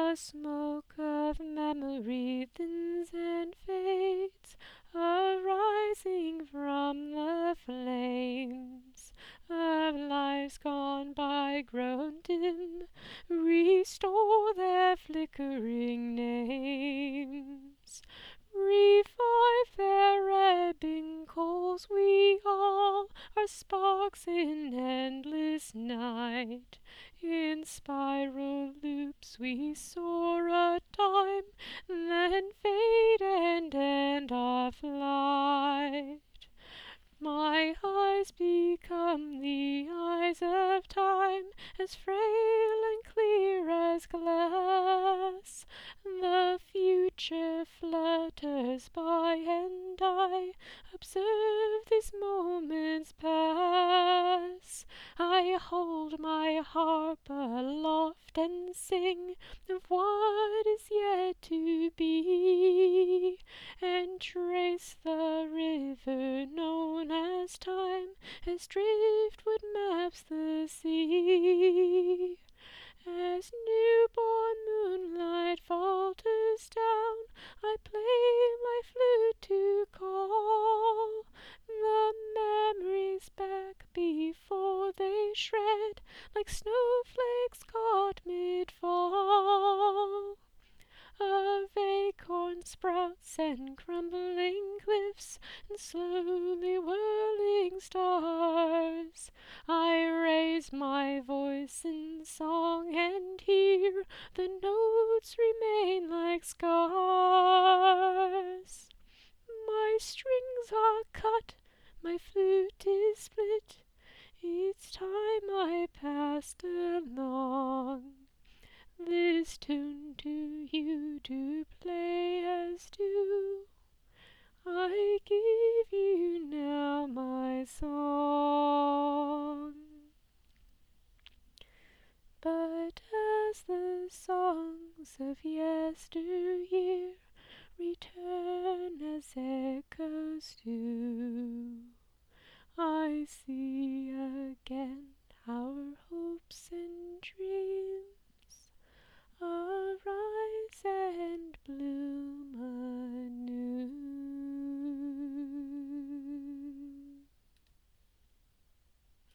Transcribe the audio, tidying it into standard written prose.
The smoke of memory thins and fades, arising from the flames of lives gone by grown dim. Restore their flickering names. Revive their ebbing coals. We all are sparks in endless night. In spiral loops we soar a time, then fade and end our flight. My eyes become the eyes of time, as frail and clear as glass. The future flutters by, and I observe these moments pass. I hold my harp aloft and sing of what is yet to be, and trace the river known as time, as driftwood maps the sea. As newborn moonlight falters down, I play my flute to call the memories back before they shred like snowflakes caught mid-fall. Of acorn sprouts and crumbling cliffs and slowly whirling stars, I raise my voice in song and hear the notes remain like scars. My strings are cut, my flute is split, each time I passed along. This tune to you to play as do, I give you now my song. But as the songs of yesteryear return as echoes to